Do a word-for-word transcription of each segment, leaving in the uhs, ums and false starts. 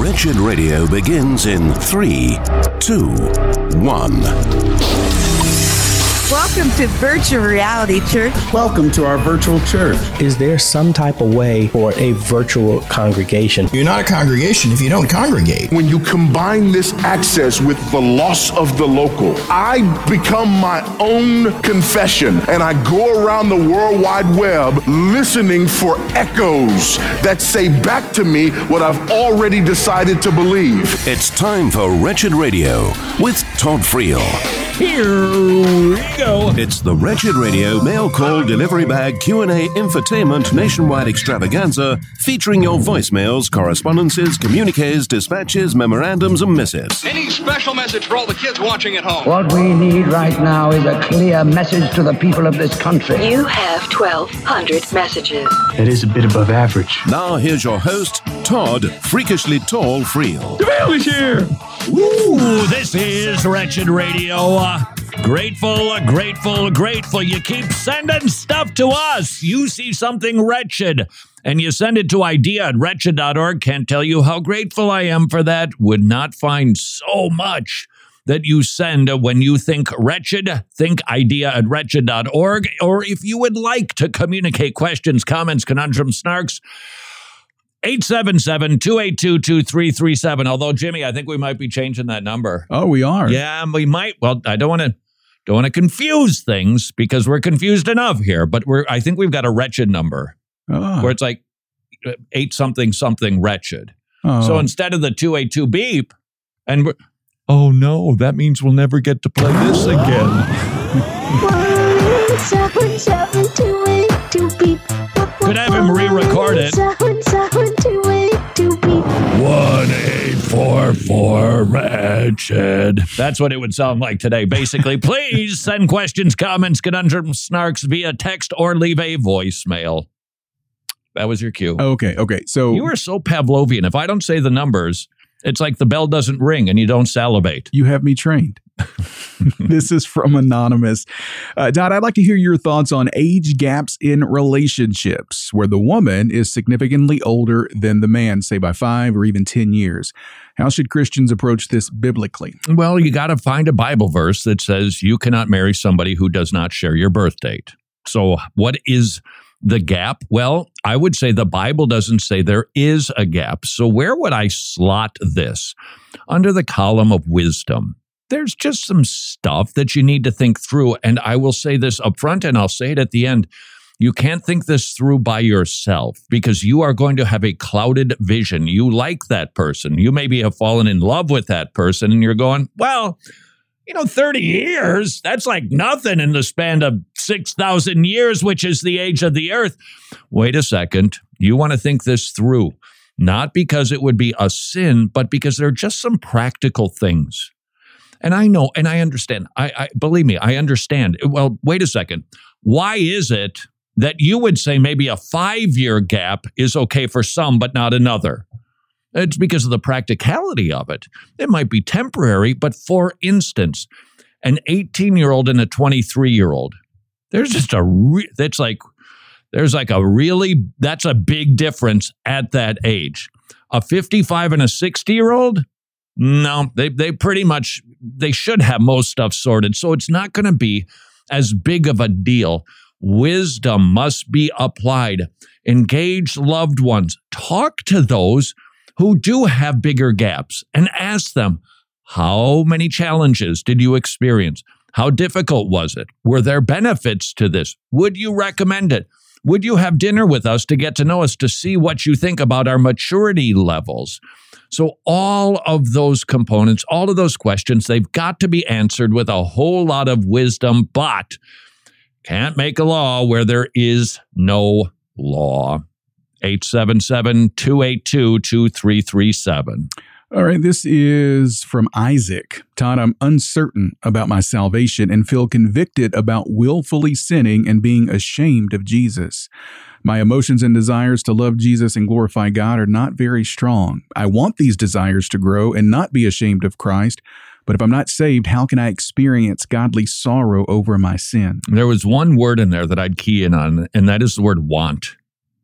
Wretched Radio begins in three, two, one. Welcome to Virtual Reality Church. Welcome to our virtual church. Is there some type of way for a virtual congregation? You're not a congregation if you don't congregate. When you combine this access with the loss of the local, I become my own confession, and I go around the World Wide Web listening for echoes that say back to me what I've already decided to believe. It's time for Wretched Radio with Todd Friel. Here we go. It's the Wretched Radio mail call delivery bag Q and A infotainment nationwide extravaganza featuring your voicemails, correspondences, communiques, dispatches, memorandums, and missives. Any special message for all the kids watching at home? What we need right now is a clear message to the people of this country. You have twelve hundred messages. That is a bit above average. Now here's your host, Todd Freakishly Tall Friel. The mail is here. Ooh, this is Wretched Radio. Uh, grateful, grateful, grateful. You keep sending stuff to us. You see something wretched, and you send it to idea at wretched dot org. Can't tell you how grateful I am for that. Would not find so much that you send when you think wretched. Think idea at wretched dot org. Or if you would like to communicate questions, comments, conundrums, snarks, eight seven seven, two eight two, two three three seven. Although, Jimmy, I think we might be changing that number. Oh, we are? Yeah, we might. Well, I don't want to don't want to confuse things because we're confused enough here. But we're I think we've got a wretched number oh. where it's like eight something something wretched. Oh. So instead of the two eight two beep, and we're, oh no, that means we'll never get to play this again. One, seven, seven, two, eight, two, beep. Could have him re-record it. Seven, seven, two, eight, two, beep. One eight four four wretched. That's what it would sound like today. Basically, please send questions, comments, conundrums, snarks via text or leave a voicemail. That was your cue. Okay, okay. So you are so Pavlovian. If I don't say the numbers, it's like the bell doesn't ring and you don't salivate. You have me trained. This is from Anonymous. Uh, Todd, I'd like to hear your thoughts on age gaps in relationships where the woman is significantly older than the man, say by five or even ten years. How should Christians approach this biblically? Well, you got to find a Bible verse that says you cannot marry somebody who does not share your birth date. So what is the gap? Well, I would say the Bible doesn't say there is a gap. So where would I slot this? Under the column of wisdom. There's just some stuff that you need to think through. And I will say this up front and I'll say it at the end. You can't think this through by yourself because you are going to have a clouded vision. You like that person. You maybe have fallen in love with that person and you're going, well, you know, thirty years, that's like nothing in the span of six thousand years, which is the age of the earth. Wait a second. You want to think this through, not because it would be a sin, but because there are just some practical things. And I know, and I understand. I, I believe me, I understand. Well, wait a second. Why is it that you would say maybe a five-year gap is okay for some, but not another? It's because of the practicality of it. It might be temporary, but for instance, an eighteen-year-old and a twenty-three-year-old, there's just a, re- that's like, there's like a really, that's a big difference at that age. A fifty-five and a sixty-year-old? No, they they pretty much, they should have most stuff sorted. So it's not going to be as big of a deal. Wisdom must be applied. Engage loved ones. Talk to those who do have bigger gaps and ask them, how many challenges did you experience? How difficult was it? Were there benefits to this? Would you recommend it? Would you have dinner with us to get to know us, to see what you think about our maturity levels? So all of those components, all of those questions, they've got to be answered with a whole lot of wisdom, but can't make a law where there is no law. eight seven seven, two eight two, two three three seven. All right, this is from Isaac. Todd, I'm uncertain about my salvation and feel convicted about willfully sinning and being ashamed of Jesus. My emotions and desires to love Jesus and glorify God are not very strong. I want these desires to grow and not be ashamed of Christ, but if I'm not saved, how can I experience godly sorrow over my sin? There was one word in there that I'd key in on, and that is the word want.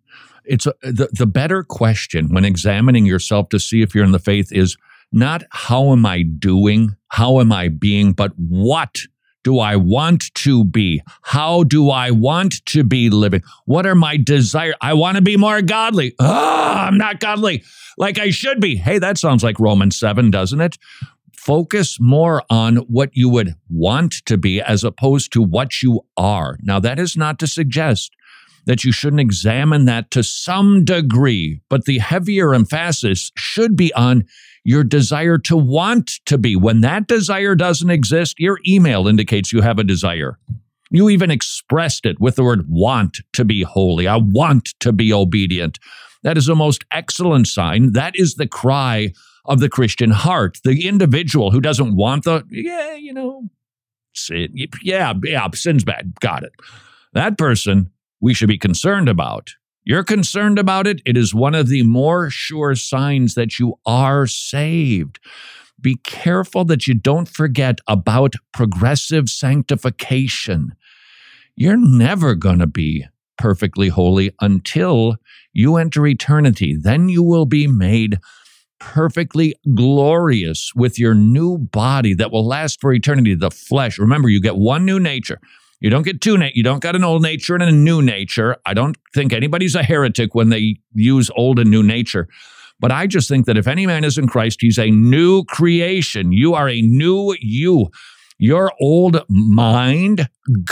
it's a, the, the better question when examining yourself to see if you're in the faith is not how am I doing, how am I being, but what do I want to be? How do I want to be living? What are my desires? I want to be more godly. Ah, I'm not godly like I should be. Hey, that sounds like Romans seven, doesn't it? Focus more on what you would want to be as opposed to what you are. Now, that is not to suggest that you shouldn't examine that to some degree, but the heavier emphasis should be on your desire to want to be. When that desire doesn't exist, your email indicates you have a desire. You even expressed it with the word want to be holy. I want to be obedient. That is a most excellent sign. That is the cry of the Christian heart. The individual who doesn't want the, yeah, you know, sin, yeah, yeah, sin's bad. Got it. That person we should be concerned about. You're concerned about it. It is one of the more sure signs that you are saved. Be careful that you don't forget about progressive sanctification. You're never going to be perfectly holy until you enter eternity. Then you will be made perfectly glorious with your new body that will last for eternity, the flesh. Remember, you get one new nature. You don't get two, na- you don't got an old nature and a new nature. I don't think anybody's a heretic when they use old and new nature. But I just think that if any man is in Christ, he's a new creation. You are a new you. Your old mind,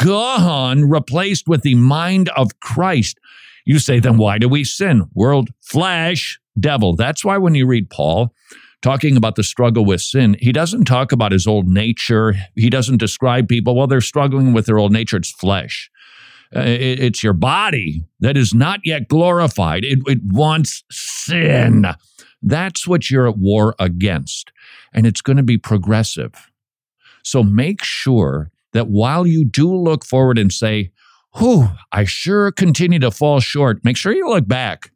gone, replaced with the mind of Christ. You say, then why do we sin? World, flesh, devil. That's why when you read Paul talking about the struggle with sin, he doesn't talk about his old nature. He doesn't describe people, well, they're struggling with their old nature. It's flesh. Uh, it, it's your body that is not yet glorified. It, it wants sin. That's what you're at war against. And it's going to be progressive. So make sure that while you do look forward and say, whew, I sure continue to fall short, make sure you look back.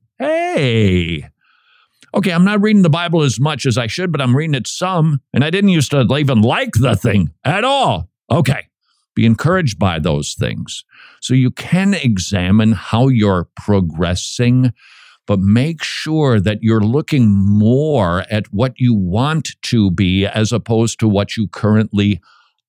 Hey, okay, I'm not reading the Bible as much as I should, but I'm reading it some, and I didn't used to even like the thing at all. Okay, be encouraged by those things. So you can examine how you're progressing, but make sure that you're looking more at what you want to be as opposed to what you currently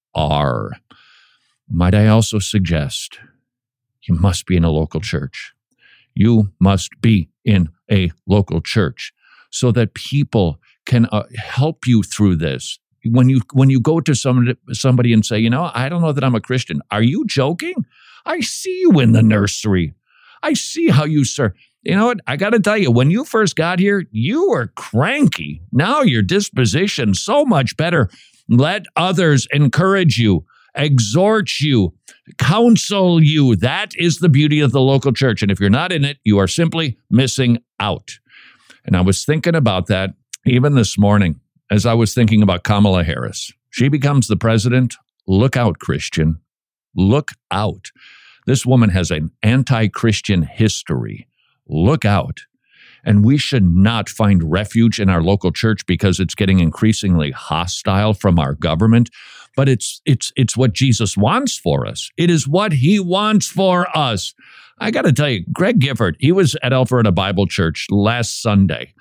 are. Might I also suggest you must be in a local church. You must be in a local church so that people can uh, help you through this. When you when you go to somebody, somebody and say, you know, I don't know that I'm a Christian. Are you joking? I see you in the nursery. I see how you serve. You know what? I got to tell you, when you first got here, you were cranky. Now your disposition so much better. Let others encourage you, exhort you, counsel you. That is the beauty of the local church. And if you're not in it, you are simply missing out. And I was thinking about that even this morning as I was thinking about Kamala Harris. She becomes the president. Look out, Christian. Look out. This woman has an anti-Christian history. Look out. And we should not find refuge in our local church because it's getting increasingly hostile from our government. But it's it's it's what Jesus wants for us. It is what he wants for us. I got to tell you, Greg Gifford, he was at Alpharetta Bible Church last Sunday.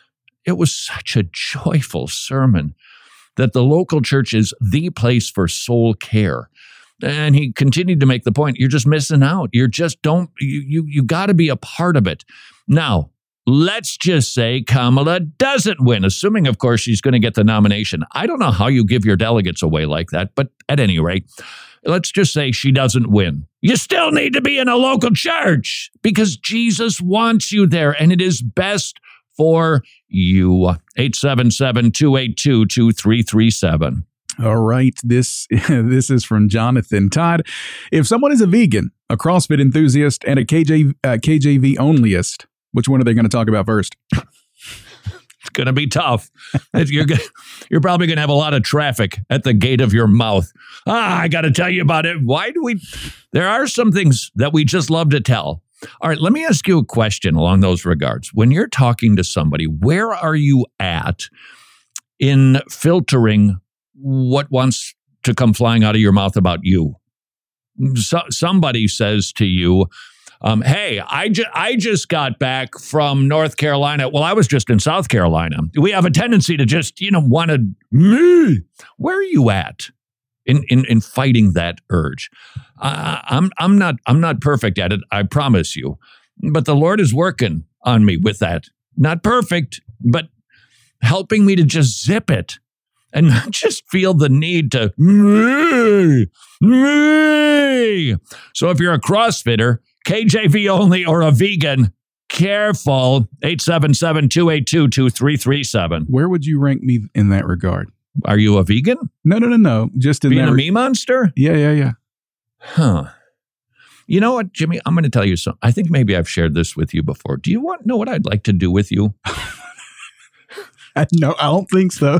It was such a joyful sermon that the local church is the place for soul care. And he continued to make the point, you're just missing out. You're just don't, you you, you got to be a part of it. Now, let's just say Kamala doesn't win, assuming, of course, she's going to get the nomination. I don't know how you give your delegates away like that, but at any rate, let's just say she doesn't win. You still need to be in a local church because Jesus wants you there, and it is best for you. eight seven seven, two eight two, two three three seven. All right, this this is from Jonathan. Todd, if someone is a vegan, a CrossFit enthusiast, and a K J, uh, K J V onlyist, which one are they going to talk about first? It's going to be tough. You're you're probably going to have a lot of traffic at the gate of your mouth. Ah, I got to tell you about it. Why do we? There are some things that we just love to tell. All right, let me ask you a question along those regards. When you're talking to somebody, where are you at in filtering what wants to come flying out of your mouth about you? So, somebody says to you, Um, hey, I, ju- I just got back from North Carolina. Well, I was just in South Carolina. We have a tendency to just, you know, want to, me. Where are you at in, in, in fighting that urge? Uh, I'm, I'm not, I'm not perfect at it. I promise you, but the Lord is working on me with that. Not perfect, but helping me to just zip it and not just feel the need to, me, me. So if you're a CrossFitter, K J V only, or a vegan, careful. eight seven seven, two eight two, two three three seven. Where would you rank me in that regard? Are you a vegan? No, no, no, no. Just in Being that a re- me monster? Yeah, yeah, yeah. Huh. You know what, Jimmy? I'm going to tell you something. I think maybe I've shared this with you before. Do you want to know what I'd like to do with you? No, I don't think so.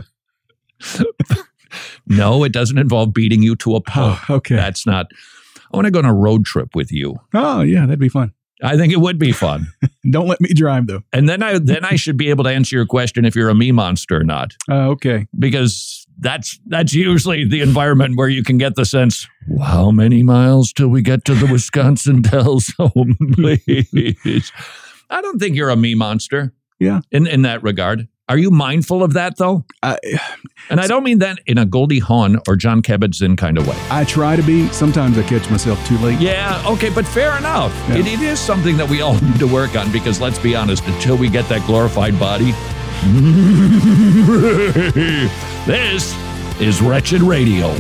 No, it doesn't involve beating you to a pulp. Oh, okay. That's not. I want to go on a road trip with you. Oh, yeah, that'd be fun. I think it would be fun. Don't let me drive, though. And then I then I should be able to answer your question if you're a me monster or not. Uh, okay. Because that's that's usually the environment where you can get the sense, how many miles till we get to the Wisconsin Dells? Oh, please. I don't think you're a me monster. Yeah. In, in that regard. Are you mindful of that, though? I, and I don't mean that in a Goldie Hawn or John Kabat-Zinn kind of way. I try to be. Sometimes I catch myself too late. Yeah, okay, but fair enough. Yeah. It, it is something that we all need to work on because, let's be honest, until we get that glorified body, this is Wretched Radio.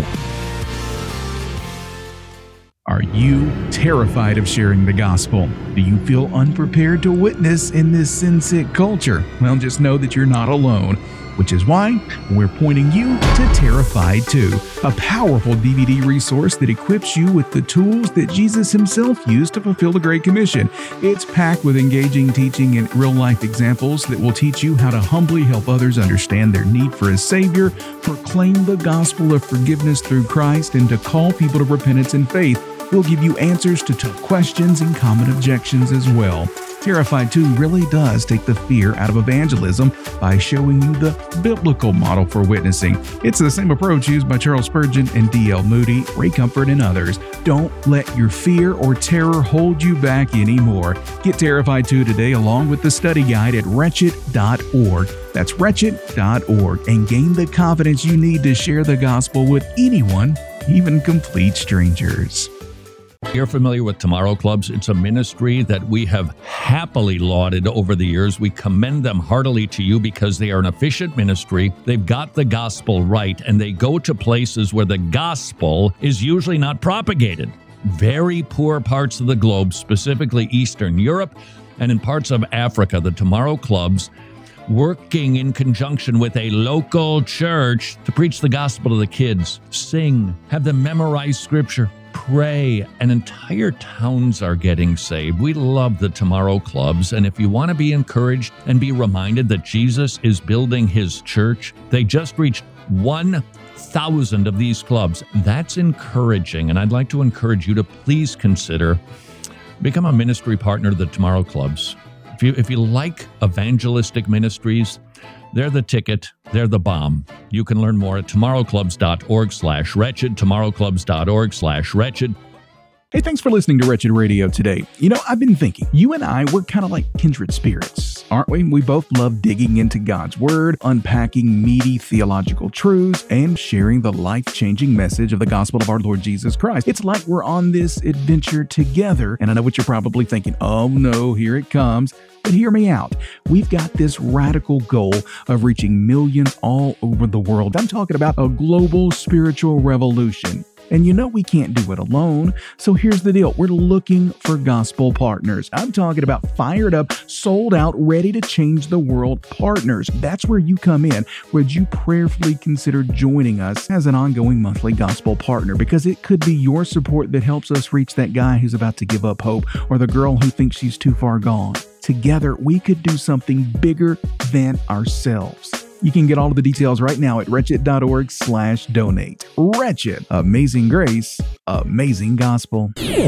Are you terrified of sharing the gospel? Do you feel unprepared to witness in this sin-sick culture? Well, just know that you're not alone, which is why we're pointing you to Terrified two, a powerful D V D resource that equips you with the tools that Jesus himself used to fulfill the Great Commission. It's packed with engaging teaching and real-life examples that will teach you how to humbly help others understand their need for a Savior, proclaim the gospel of forgiveness through Christ, and to call people to repentance and faith. We'll give you answers to tough questions and common objections as well. Terrified two really does take the fear out of evangelism by showing you the biblical model for witnessing. It's the same approach used by Charles Spurgeon and D L Moody, Ray Comfort, and others. Don't let your fear or terror hold you back anymore. Get Terrified two today along with the study guide at wretched dot org. That's wretched dot org, and gain the confidence you need to share the gospel with anyone, even complete strangers. You're familiar with Tomorrow Clubs. It's a ministry that we have happily lauded over the years. We commend them heartily to you because they are an efficient ministry. They've got the gospel right, and they go to places where the gospel is usually not propagated. Very poor parts of the globe, specifically Eastern Europe and in parts of Africa. The Tomorrow Clubs, working in conjunction with a local church to preach the gospel to the kids, sing, have them memorize scripture, pray, and entire towns are getting saved. We love the Tomorrow Clubs, and if you want to be encouraged and be reminded that Jesus is building his church, they just reached one thousand of these clubs. That's encouraging, and I'd like to encourage you to please consider become a ministry partner to the Tomorrow Clubs. If you if you like evangelistic ministries, they're the ticket. They're the bomb. You can learn more at tomorrowclubs.org slash wretched, tomorrowclubs.org slash wretched. Hey, thanks for listening to Wretched Radio today. You know, I've been thinking, you and I, we're kind of like kindred spirits, aren't we? We both love digging into God's Word, unpacking meaty theological truths, and sharing the life-changing message of the gospel of our Lord Jesus Christ. It's like we're on this adventure together, and I know what you're probably thinking, oh no, here it comes. But hear me out. We've got this radical goal of reaching millions all over the world. I'm talking about a global spiritual revolution. And you know we can't do it alone. So here's the deal. We're looking for gospel partners. I'm talking about fired up, sold out, ready to change the world partners. That's where you come in. Would you prayerfully consider joining us as an ongoing monthly gospel partner? Because it could be your support that helps us reach that guy who's about to give up hope or the girl who thinks she's too far gone. Together, we could do something bigger than ourselves. You can get all of the details right now at wretched.org slash donate. Wretched. Amazing grace. Amazing gospel.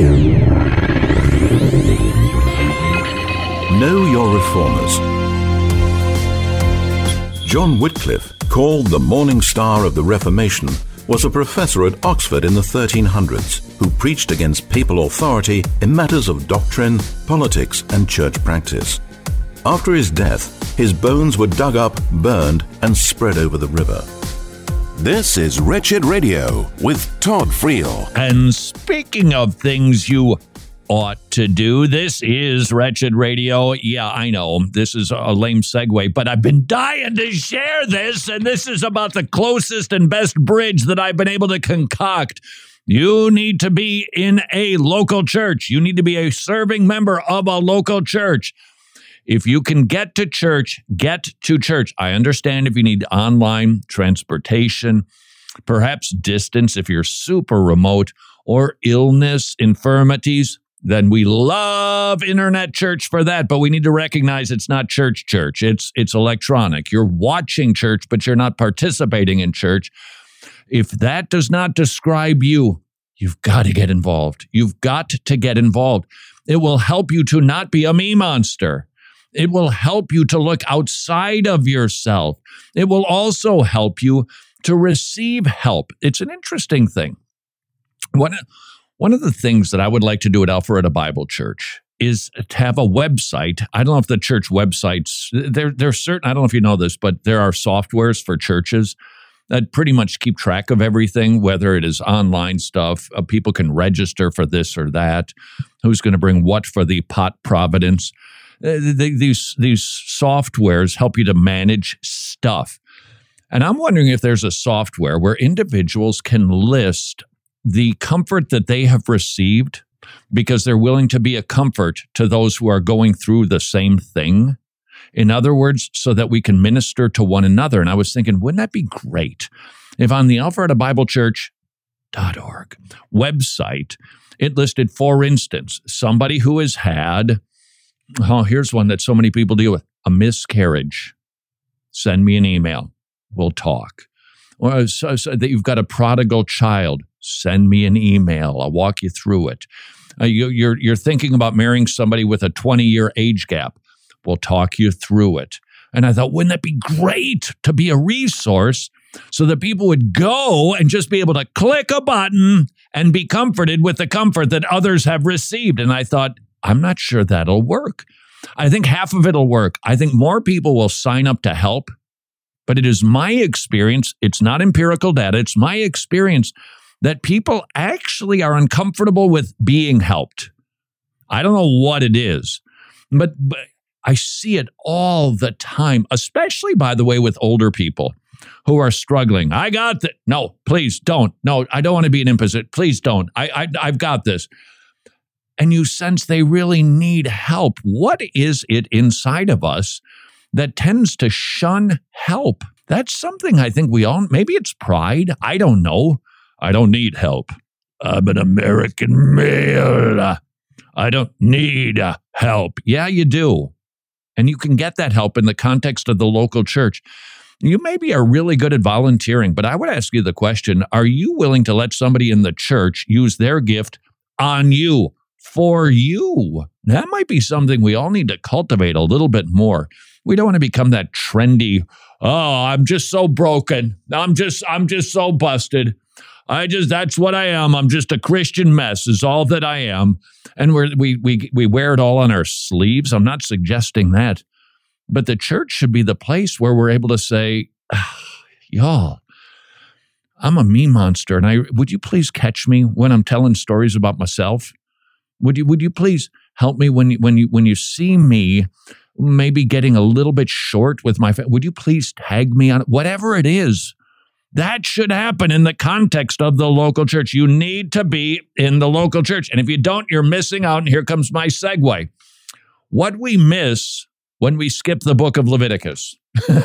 Know your reformers. John Wycliffe, called the morning star of the Reformation, was a professor at Oxford in the thirteen hundreds who preached against papal authority in matters of doctrine, politics, and church practice. After his death, his bones were dug up, burned, and spread over the river. This is Wretched Radio with Todd Friel. And speaking of things you ought to do, this is Wretched Radio. Yeah, I know, this is a lame segue, but I've been dying to share this, and this is about the closest and best bridge that I've been able to concoct. You need to be in a local church. You need to be a serving member of a local church. If you can get to church, get to church. I understand if you need online transportation, perhaps distance if you're super remote, or illness, infirmities, then we love internet church for that. But we need to recognize it's not church church. It's it's electronic. You're watching church, but you're not participating in church. If that does not describe you, you've got to get involved. You've got to get involved. It will help you to not be a me monster. It will help you to look outside of yourself. It will also help you to receive help. It's an interesting thing. One, one of the things that I would like to do at Alpharetta Bible Church is to have a website. I don't know if the church websites, there, there's certain, I don't know if you know this, but there are softwares for churches that pretty much keep track of everything, whether it is online stuff. Uh, people can register for this or that. Who's going to bring what for the pot providence? Uh, they, these these softwares help you to manage stuff. And I'm wondering if there's a software where individuals can list the comfort that they have received because they're willing to be a comfort to those who are going through the same thing. In other words, so that we can minister to one another. And I was thinking, wouldn't that be great if on the Alpharetta Bible Church dot org website, it listed, for instance, somebody who has had, oh, here's one that so many people deal with, a miscarriage. Send me an email. We'll talk. Or so, so that you've got a prodigal child. Send me an email. I'll walk you through it. Uh, you, you're, you're thinking about marrying somebody with a twenty-year age gap. We'll talk you through it. And I thought, wouldn't that be great to be a resource so that people would go and just be able to click a button and be comforted with the comfort that others have received? And I thought, I'm not sure that'll work. I think half of it'll work. I think more people will sign up to help, but it is my experience, it's not empirical data, it's my experience that people actually are uncomfortable with being helped. I don't know what it is, but, but I see it all the time, especially, by the way, with older people who are struggling. I got that. No, please don't. No, I don't want to be an imposition. Please don't. I, I, I've got this. And you sense they really need help. What is it inside of us that tends to shun help? That's something I think we all, maybe it's pride. I don't know. I don't need help. I'm an American male. I don't need help. Yeah, you do. And you can get that help in the context of the local church. You maybe are really good at volunteering, but I would ask you the question, are you willing to let somebody in the church use their gift on you? For you. That might be something we all need to cultivate a little bit more. We don't want to become that trendy, oh, I'm just so broken. I'm just, I'm just so busted. I just, that's what I am. I'm just a Christian mess is all that I am. And we're, we, we, we wear it all on our sleeves. I'm not suggesting that. But the church should be the place where we're able to say, ah, y'all, I'm a me monster. And I, would you please catch me when I'm telling stories about myself? Would you would you please help me when you, when you when you see me maybe getting a little bit short with my family? Would you please tag me on it? Whatever it is, that should happen in the context of the local church. You need to be in the local church. And if you don't, you're missing out. And here comes my segue. What we miss when we skip the book of Leviticus.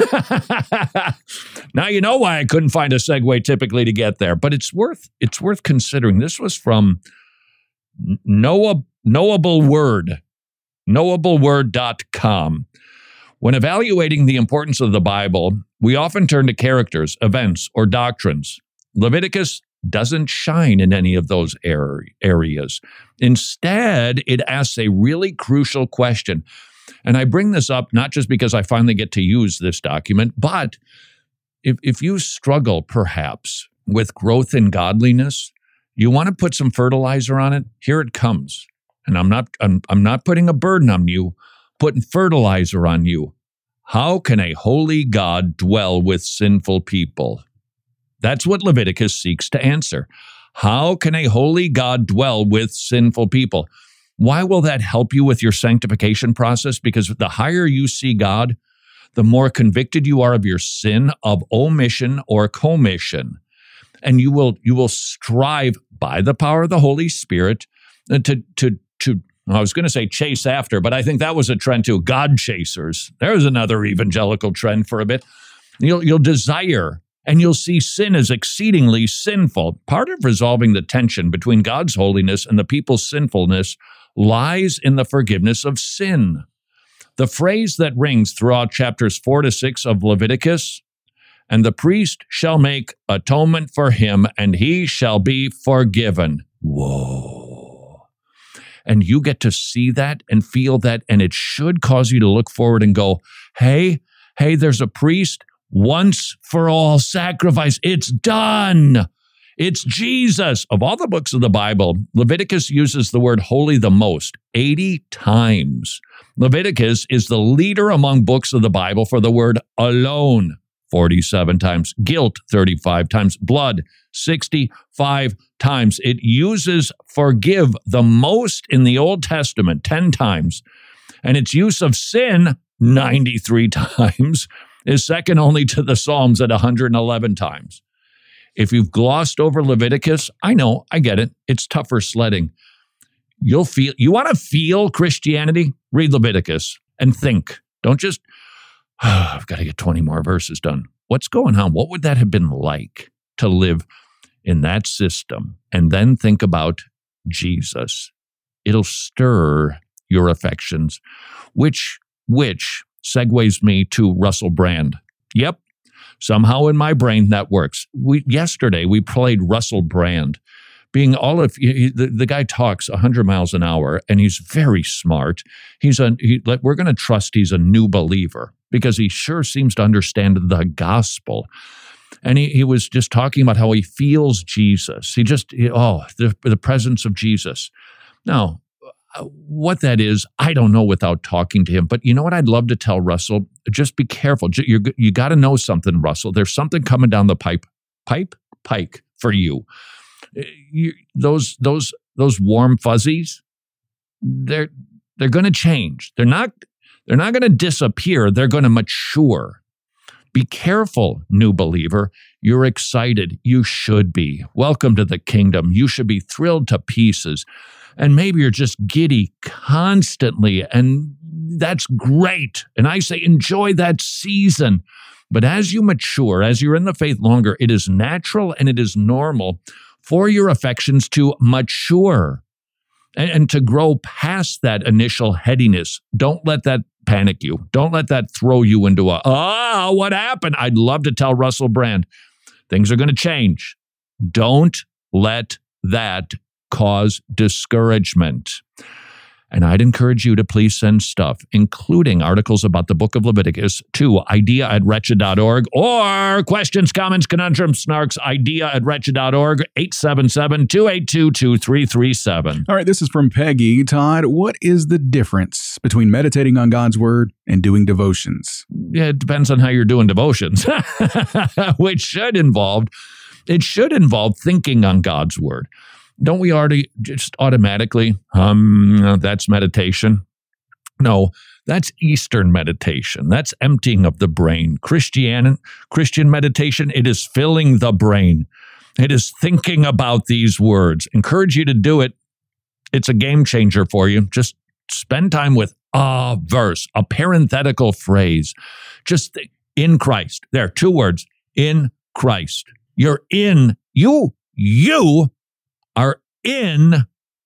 Now you know why I couldn't find a segue typically to get there, but it's worth it's worth considering. This was from Noah, Knowable Word, knowable word dot com. When evaluating the importance of the Bible, we often turn to characters, events, or doctrines. Leviticus doesn't shine in any of those areas. Instead, it asks a really crucial question. And I bring this up not just because I finally get to use this document, but if, if you struggle, perhaps, with growth in godliness, you want to put some fertilizer on it? Here it comes. And I'm not I'm, I'm not putting a burden on you, putting fertilizer on you. How can a holy God dwell with sinful people? That's what Leviticus seeks to answer. How can a holy God dwell with sinful people? Why will that help you with your sanctification process? Because the higher you see God, the more convicted you are of your sin of omission or commission. And you will you will strive by the power of the Holy Spirit to, to, to I was going to say chase after, but I think that was a trend too, God chasers. There's another evangelical trend for a bit. You'll, you'll desire and you'll see sin as exceedingly sinful. Part of resolving the tension between God's holiness and the people's sinfulness lies in the forgiveness of sin. The phrase that rings throughout chapters four to six of Leviticus, and the priest shall make atonement for him, and he shall be forgiven. Whoa. And you get to see that and feel that, and it should cause you to look forward and go, hey, hey, there's a priest, once for all sacrifice. It's done. It's Jesus. Of all the books of the Bible, Leviticus uses the word holy the most, eighty times. Leviticus is the leader among books of the Bible for the word alone, forty-seven times, guilt, thirty-five times, blood, sixty-five times. It uses forgive the most in the Old Testament, ten times. And its use of sin, ninety-three times, is second only to the Psalms at one hundred eleven times. If you've glossed over Leviticus, I know, I get it. It's tougher sledding. You'll feel, you want to feel Christianity? Read Leviticus and think. Don't just, oh, I've got to get twenty more verses done. What's going on? What would that have been like to live in that system? And then think about Jesus. It'll stir your affections, which, which segues me to Russell Brand. Yep. Somehow in my brain that works. We yesterday we played Russell Brand, being all of he, the, the guy talks one hundred miles an hour, and he's very smart. He's a he, we're going to trust he's a new believer because he sure seems to understand the gospel. And he, he was just talking about how he feels Jesus. He just he, oh the the presence of Jesus. Now, what that is, I don't know without talking to him. But you know what I'd love to tell Russell? Just be careful. You're, you got to know something, Russell. There's something coming down the pipe, pipe, pike for you. you those those those warm fuzzies, they're they're going to change. They're not they're not going to disappear. They're going to mature. Be careful, new believer. You're excited. You should be. Welcome to the kingdom. You should be thrilled to pieces. And maybe you're just giddy constantly, and that's great. And I say enjoy that season. But as you mature, as you're in the faith longer, it is natural and it is normal for your affections to mature and, and to grow past that initial headiness. Don't let that panic you. Don't let that throw you into a, oh, what happened? I'd love to tell Russell Brand, things are going to change. Don't let that cause discouragement. And I'd encourage you to please send stuff, including articles about the book of Leviticus, to idea at wretched dot org, or questions, comments, conundrums, snarks, idea at wretched dot org, eight seven seven, two eight two, two three three seven. All right, this is from Peggy. Todd, what is the difference between meditating on God's word and doing devotions? Yeah, it depends on how you're doing devotions, which should involve, it should involve thinking on God's word. Don't we already just automatically, um, that's meditation? No, that's Eastern meditation. That's emptying of the brain. Christian, Christian meditation, it is filling the brain. It is thinking about these words. Encourage you to do it. It's a game changer for you. Just spend time with a verse, a parenthetical phrase. Just think, in Christ. There are two words, in Christ. You're in, you, you, are in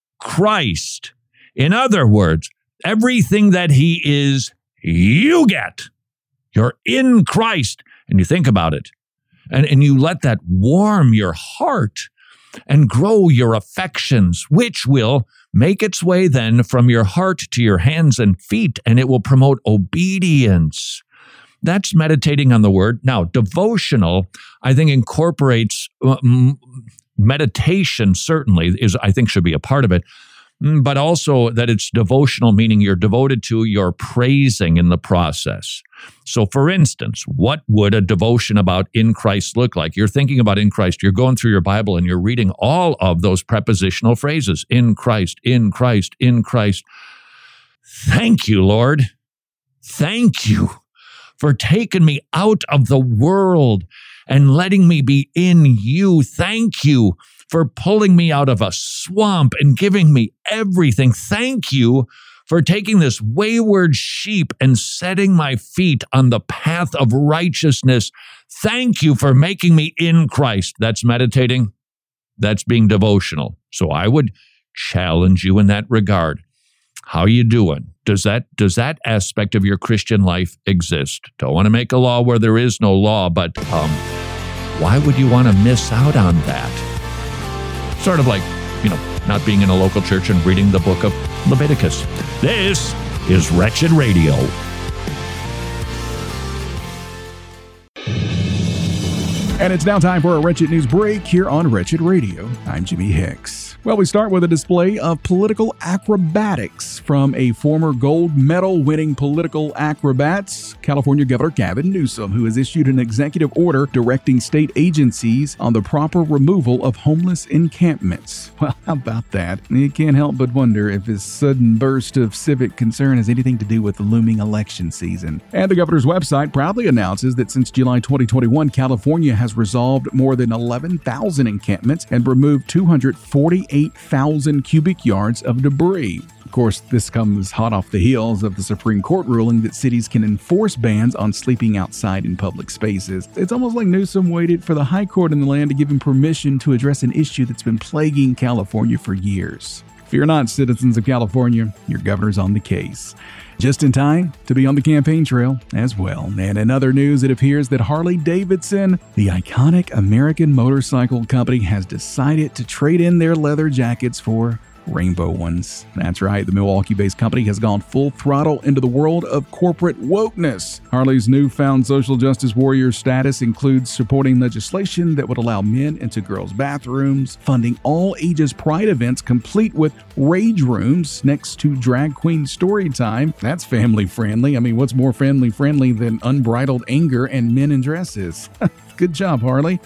Christ. In other words, everything that he is, you get. You're in Christ. And you think about it. And, and you let that warm your heart and grow your affections, which will make its way then from your heart to your hands and feet, and it will promote obedience. That's meditating on the word. Now, devotional, I think, incorporates uh, m- meditation, certainly, is I think should be a part of it, but also that it's devotional, meaning you're devoted to, you're praising in the process. So, for instance, what would a devotion about in Christ look like? You're thinking about in Christ, you're going through your Bible and you're reading all of those prepositional phrases, in Christ, in Christ, in Christ. Thank you, Lord. Thank you for taking me out of the world and letting me be in you. Thank you for pulling me out of a swamp and giving me everything. Thank you for taking this wayward sheep and setting my feet on the path of righteousness. Thank you for making me in Christ. That's meditating. That's being devotional. So I would challenge you in that regard. How you doing? Does that does that aspect of your Christian life exist? Don't want to make a law where there is no law, but um, why would you want to miss out on that? Sort of like, you know, not being in a local church and reading the book of Leviticus. This is Wretched Radio. And it's now time for a Wretched News break here on Wretched Radio. I'm Jimmy Hicks. Well, we start with a display of political acrobatics from a former gold medal winning political acrobat, California Governor Gavin Newsom, who has issued an executive order directing state agencies on the proper removal of homeless encampments. Well, how about that? You can't help but wonder if his sudden burst of civic concern has anything to do with the looming election season. And the governor's website proudly announces that since July twenty twenty-one, California has resolved more than eleven thousand encampments and removed two hundred forty-eight thousand cubic yards of debris. Of course, this comes hot off the heels of the Supreme Court ruling that cities can enforce bans on sleeping outside in public spaces. It's almost like Newsom waited for the high court in the land to give him permission to address an issue that's been plaguing California for years. Fear not, citizens of California, your governor's on the case. Just in time to be on the campaign trail as well. And in other news, it appears that Harley-Davidson, the iconic American motorcycle company, has decided to trade in their leather jackets for rainbow ones. That's right, the Milwaukee-based company has gone full throttle into the world of corporate wokeness. Harley's newfound social justice warrior status includes supporting legislation that would allow men into girls' bathrooms, funding all ages pride events complete with rage rooms next to drag queen story time. That's family friendly. I mean, what's more family friendly than unbridled anger and men in dresses? Good job, Harley.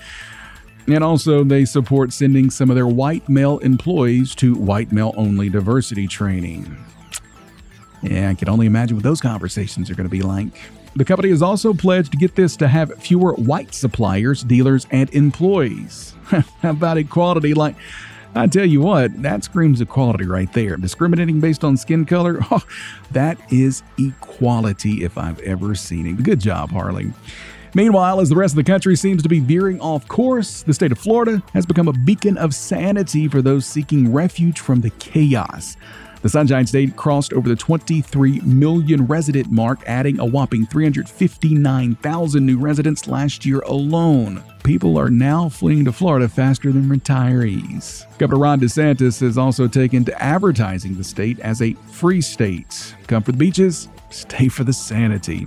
And also, they support sending some of their white male employees to white male-only diversity training. Yeah, I can only imagine what those conversations are going to be like. The company has also pledged to get this to have fewer white suppliers, dealers, and employees. How about equality? Like, I tell you what, that screams equality right there. Discriminating based on skin color? Oh, that is equality if I've ever seen it. Good job, Harley. Meanwhile, as the rest of the country seems to be veering off course, the state of Florida has become a beacon of sanity for those seeking refuge from the chaos. The Sunshine State crossed over the twenty-three million resident mark, adding a whopping three hundred fifty-nine thousand new residents last year alone. People are now fleeing to Florida faster than retirees. Governor Ron DeSantis has also taken to advertising the state as a free state. Come for the beaches, stay for the sanity.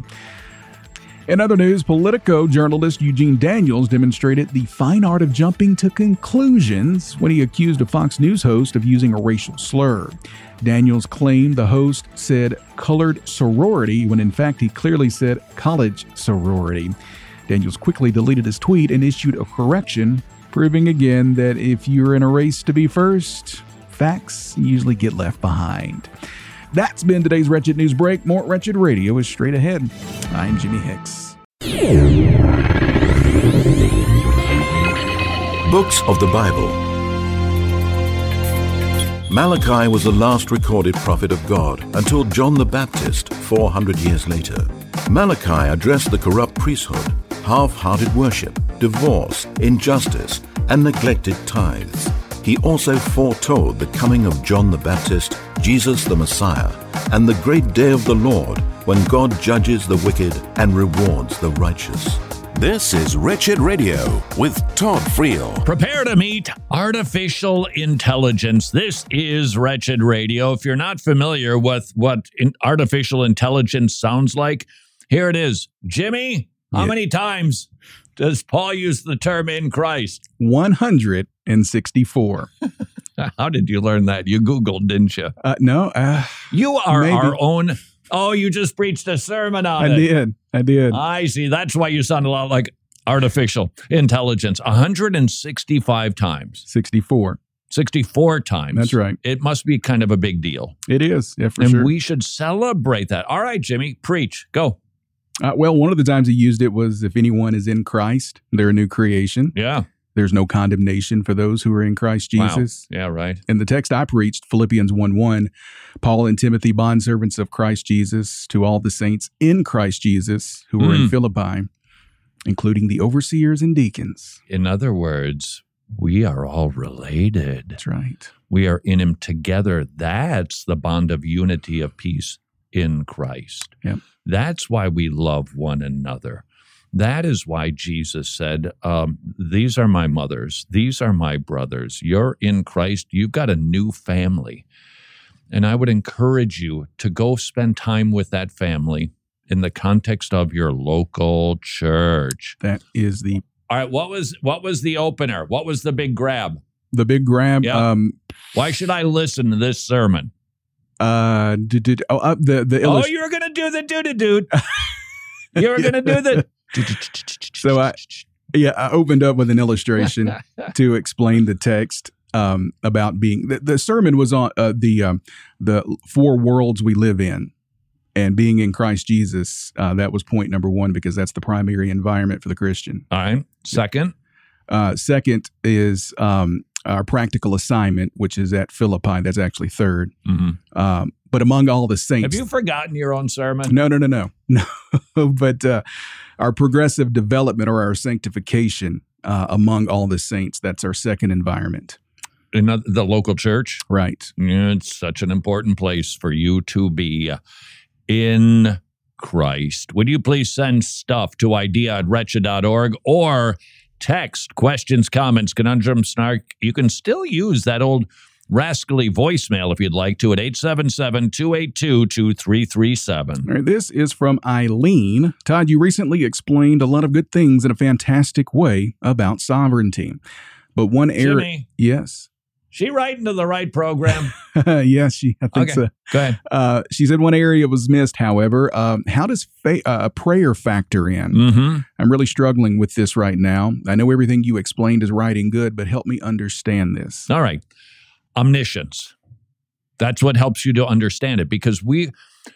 In other news, Politico journalist Eugene Daniels demonstrated the fine art of jumping to conclusions when he accused a Fox News host of using a racial slur. Daniels claimed the host said colored sorority when in fact he clearly said college sorority. Daniels quickly deleted his tweet and issued a correction, proving again that if you're in a race to be first, facts usually get left behind. That's been today's Wretched News Break. More Wretched Radio is straight ahead. I'm Jimmy Hicks. Books of the Bible. Malachi was the last recorded prophet of God until John the Baptist four hundred years later. Malachi addressed the corrupt priesthood, half-hearted worship, divorce, injustice, and neglected tithes. He also foretold the coming of John the Baptist, Jesus the Messiah, and the great day of the Lord when God judges the wicked and rewards the righteous. This is Wretched Radio with Todd Friel. Prepare to meet artificial intelligence. This is Wretched Radio. If you're not familiar with what in artificial intelligence sounds like, Here it is. Jimmy, how Yeah. many times does Paul use the term in Christ? one hundred sixty-four. How did you learn that? You Googled, didn't you? Uh, no. Uh, You are maybe. our own. Oh, you just preached a sermon on I it. did. I did. I see. That's why you sound a lot like artificial intelligence. one hundred sixty-five times. sixty-four. sixty-four times. That's right. It must be kind of a big deal. It is. Yeah, for and sure. we should celebrate that. All right, Jimmy, preach. Go. Uh, well, one of the times he used it was if anyone is in Christ, they're a new creation. Yeah. There's no condemnation for those who are in Christ Jesus. Wow. Yeah, right. In the text I preached, Philippians one one, Paul and Timothy, bondservants of Christ Jesus, to all the saints in Christ Jesus who were Mm. in Philippi, including the overseers and deacons. In other words, we are all related. That's right. We are in him together. That's the bond of unity of peace in Christ. Yep. That's why we love one another. That is why Jesus said, um, these are my mothers. These are my brothers. You're in Christ. You've got a new family. And I would encourage you to go spend time with that family in the context of your local church. That is the All right, what was what was the opener? What was the big grab? the big grab. Yep. Um, Why should I listen to this sermon? uh, did, did, oh, uh, the the Oh, illust- you were going to do the doo-doo-doo. You were going to do the... So I, yeah, I opened up with an illustration to explain the text um, about being. The, the sermon was on uh, the um, the four worlds we live in, and being in Christ Jesus. Uh, that was point number one because that's the primary environment for the Christian. All right. Second. Uh, second is um, our practical assignment, which is at Philippi. That's actually third. Mm-hmm. Um, but among all the saints, Have you forgotten your own sermon? No, no, no, no, no. But uh, our progressive development or our sanctification uh, among all the saints, that's our second environment. In the, the local church? Right. It's such an important place for you to be in Christ. Would you please send stuff to idea at wretched dot org or text questions, comments, conundrum, snark? You can still use that old rascally voicemail if you'd like to at eight seven seven, two eight two, two three three seven. All right, this is from Eileen. Todd, you recently explained a lot of good things in a fantastic way about sovereignty. But one area... Jimmy? Yes. She writing to the right program? Yes, she, I think Okay, so. go ahead. Uh, she said one area was missed, however. Um, how does fa- uh, prayer factor in? Mm-hmm. I'm really struggling with this right now. I know everything you explained is right and good, but help me understand this. All right. Omniscience. That's what helps you to understand it, because we,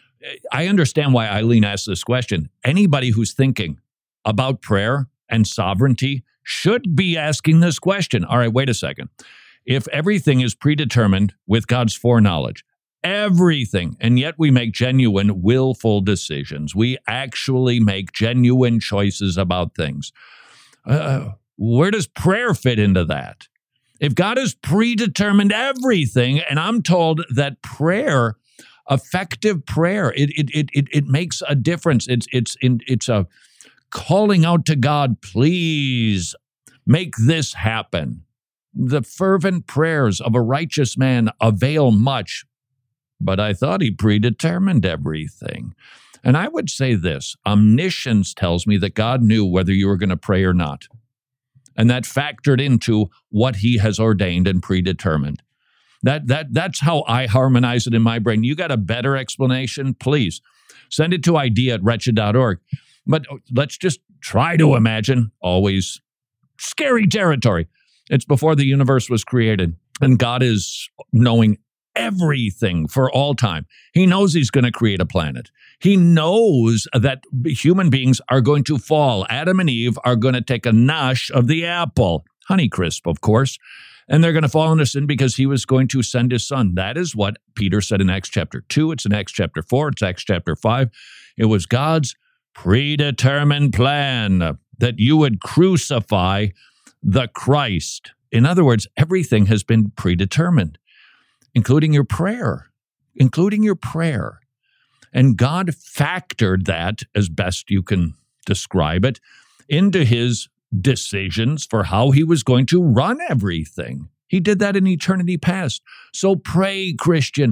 I understand why Eileen asked this question. Anybody who's thinking about prayer and sovereignty should be asking this question. All right, wait a second. If everything is predetermined with God's foreknowledge, everything, and yet we make genuine, willful decisions, we actually make genuine choices about things. Uh, where does prayer fit into that? If God has predetermined everything, and I'm told that prayer, effective prayer, it it it it, it makes a difference. It's it's in, it's a calling out to God, please make this happen. The fervent prayers of a righteous man avail much, but I thought he predetermined everything. And I would say this, omniscience tells me that God knew whether you were going to pray or not. And that factored into what he has ordained and predetermined. That that that's how I harmonize it in my brain. You got a better explanation? Please send it to idea at wretched dot org. But let's just try to imagine, always scary territory. It's before the universe was created, and God is knowing everything for all time. He knows he's going to create a planet. He knows that human beings are going to fall. Adam and Eve are going to take a nosh of the apple, Honeycrisp, of course, and they're going to fall into sin because he was going to send his son. That is what Peter said in Acts chapter two. It's in Acts chapter four. It's Acts chapter five. It was God's predetermined plan that you would crucify the Christ. In other words, everything has been predetermined, including your prayer, including your prayer. And God factored that, as best you can describe it, into his decisions for how he was going to run everything. He did that in eternity past. So pray, Christian,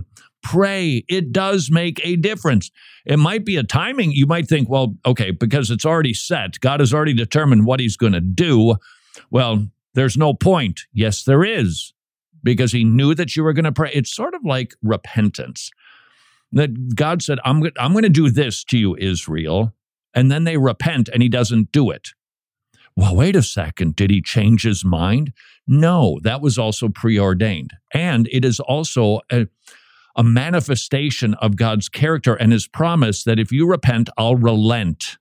pray. It does make a difference. It might be a timing. You might think, well, okay, because it's already set. God has already determined what he's going to do. Well, there's no point. Yes, there is, because he knew that you were going to pray. It's sort of like repentance. That God said, I'm, go- I'm going to do this to you, Israel. And then they repent and he doesn't do it. Well, wait a second. Did he change his mind? No, that was also preordained. And it is also a, a manifestation of God's character and his promise that if you repent, I'll relent.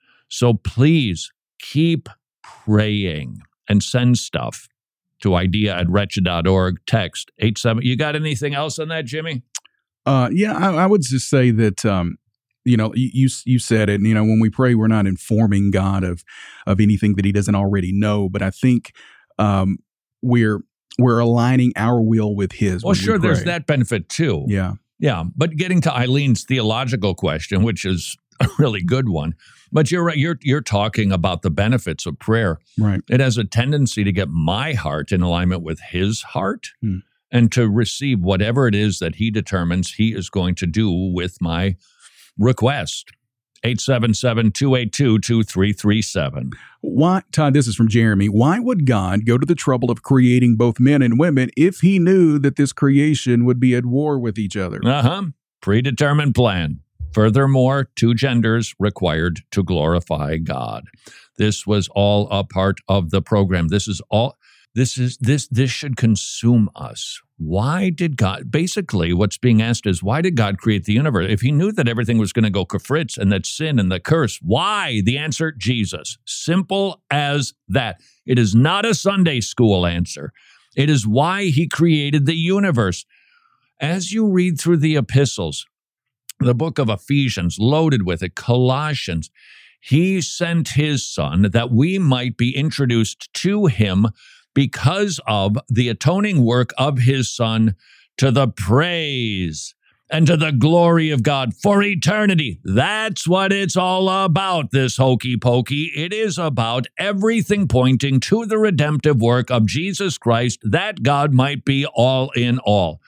So please keep praying and send stuff to idea at wretched dot org. Text eight seven. You got anything else on that, Jimmy? Uh, yeah, I, I would just say that, um, you know, you you said it. You know, when we pray, we're not informing God of of anything that he doesn't already know. But I think um, we're we're aligning our will with his. Well, sure, there's that benefit too. Yeah. Yeah. But getting to Eileen's theological question, which is a really good one. But you're right. You're you're talking about the benefits of prayer. Right. It has a tendency to get my heart in alignment with his heart. Hmm. And to receive whatever it is that he determines he is going to do with my request. eight seven seven, two eight two, two three three seven. Why, Todd, this is from Jeremy. Why would God go to the trouble of creating both men and women if he knew that this creation would be at war with each other? Uh-huh. Predetermined plan. Furthermore, two genders required to glorify God. This was all a part of the program. This is all... This is this this should consume us. Why did God, basically what's being asked is, why did God create the universe? If he knew that everything was going to go kafritz and that sin and the curse, why? The answer, Jesus. Simple as that. It is not a Sunday school answer. It is why he created the universe. As you read through the epistles, the book of Ephesians, loaded with it, Colossians, he sent his son that we might be introduced to him because of the atoning work of his son, to the praise and to the glory of God for eternity. That's what it's all about, this hokey pokey. It is about everything pointing to the redemptive work of Jesus Christ, that God might be all in all.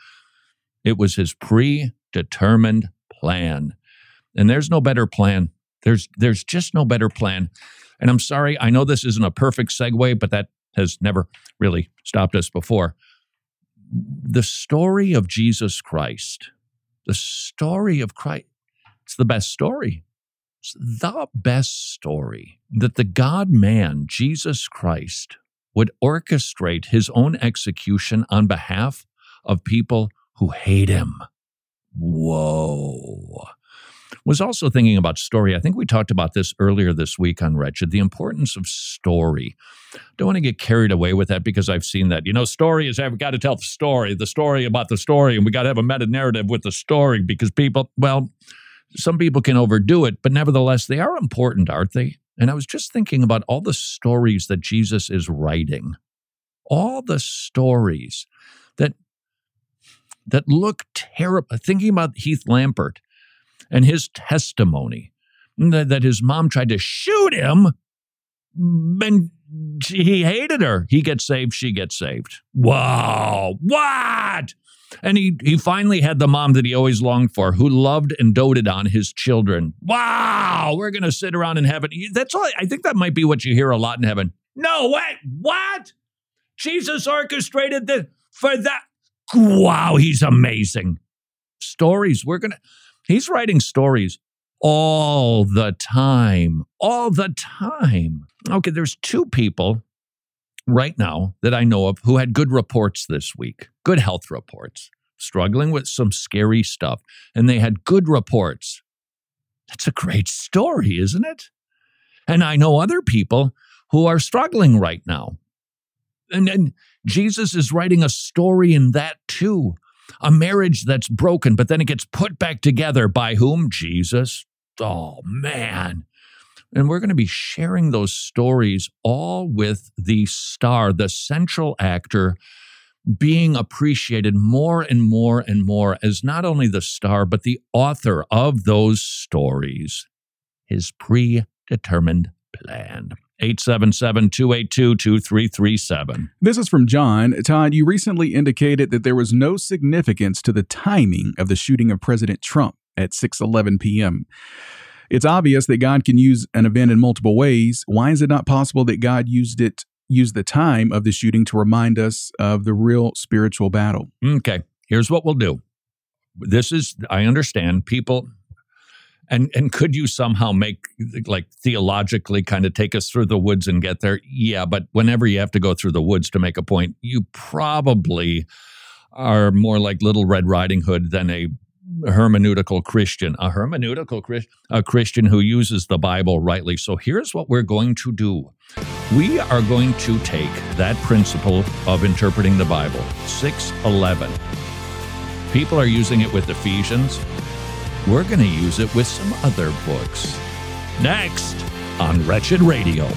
It was his predetermined plan. And there's no better plan. There's, there's just no better plan. And I'm sorry, I know this isn't a perfect segue, but that has never really stopped us before. The story of Jesus Christ, the story of Christ, it's the best story. It's the best story that the God-man, Jesus Christ, would orchestrate his own execution on behalf of people who hate him. Whoa. Was also thinking about story. I think we talked about this earlier this week on Wretched, the importance of story. Don't want to get carried away with that because I've seen that. You know, story is, I've got to tell the story, the story about the story, and we got to have a meta-narrative with the story because people, well, some people can overdo it, but nevertheless, they are important, aren't they? And I was just thinking about all the stories that Jesus is writing, all the stories that, that look terrible. Thinking about Heath Lampert, and his testimony that, that his mom tried to shoot him, and he hated her. He gets saved, she gets saved. Wow, what? And he, he finally had the mom that he always longed for, who loved and doted on his children. Wow, we're going to sit around in heaven. That's all. I think that might be what you hear a lot in heaven. No, wait, what? Jesus orchestrated this for that. Wow, he's amazing. Stories, we're going to... He's writing stories all the time, all the time. Okay, there's two people right now that I know of who had good reports this week, good health reports, struggling with some scary stuff, and they had good reports. That's a great story, isn't it? And I know other people who are struggling right now. And, and Jesus is writing a story in that too. A marriage that's broken, but then it gets put back together by whom? Jesus. Oh, man. And we're going to be sharing those stories all with the star, the central actor, being appreciated more and more and more as not only the star, but the author of those stories, his predetermined plan. eight seven seven, two eight two, two three three seven. This is from John. Todd, you recently indicated that there was no significance to the timing of the shooting of President Trump at six eleven p.m. It's obvious that God can use an event in multiple ways. Why is it not possible that God used it, used the time of the shooting to remind us of the real spiritual battle? Okay, here's what we'll do. This is, I understand, people, and and could you somehow make, like, theologically kind of take us through the woods and get there? Yeah, but whenever you have to go through the woods to make a point, you probably are more like Little Red Riding Hood than a hermeneutical Christian, a hermeneutical Christian, a Christian who uses the Bible rightly. So here's what we're going to do. We are going to take that principle of interpreting the Bible, six eleven. People are using it with Ephesians. We're going to use it with some other books. Next on Wretched Radio.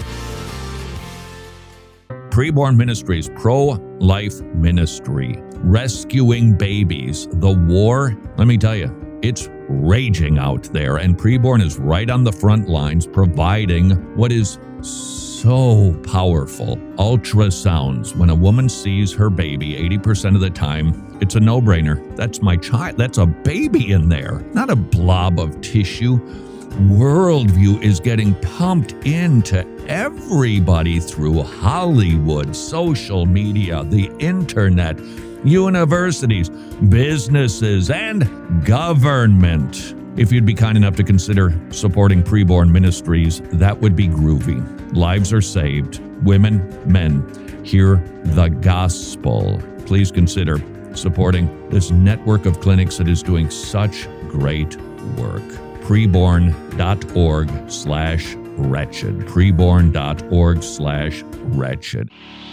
Preborn Ministries, pro-life ministry, rescuing babies. The war, let me tell you, it's raging out there, and Preborn is right on the front lines providing what is so powerful, ultrasounds. When a woman sees her baby, eighty percent of the time, it's a no-brainer. That's my child. That's a baby in there, not a blob of tissue. Worldview is getting pumped into everybody through Hollywood, social media, the internet, universities, businesses, and government. If you'd be kind enough to consider supporting Preborn Ministries, that would be groovy. Lives are saved. Women, men, hear the gospel. Please consider supporting this network of clinics that is doing such great work. Preborn.org slash wretched. Preborn.org slash wretched.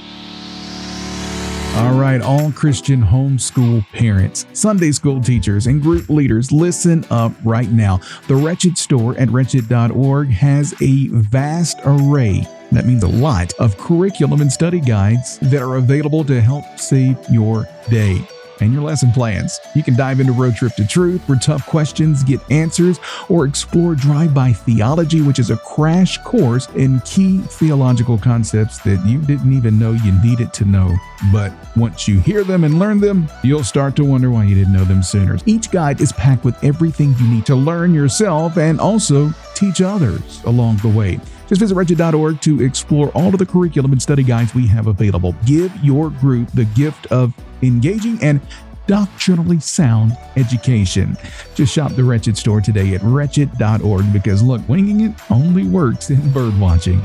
All right, all Christian homeschool parents, Sunday school teachers, and group leaders, listen up right now. The Wretched store at wretched dot org has a vast array, that means a lot, of curriculum and study guides that are available to help save your day and your lesson plans. You can dive into Road Trip to Truth, where tough questions get answers, or explore Drive-By Theology, which is a crash course in key theological concepts that you didn't even know you needed to know. But once you hear them and learn them, you'll start to wonder why you didn't know them sooner. Each guide is packed with everything you need to learn yourself and also teach others along the way. Just visit wretched dot org to explore all of the curriculum and study guides we have available. Give your group the gift of engaging and doctrinally sound education. Just shop the Wretched store today at wretched dot org, because look, winging it only works in bird watching.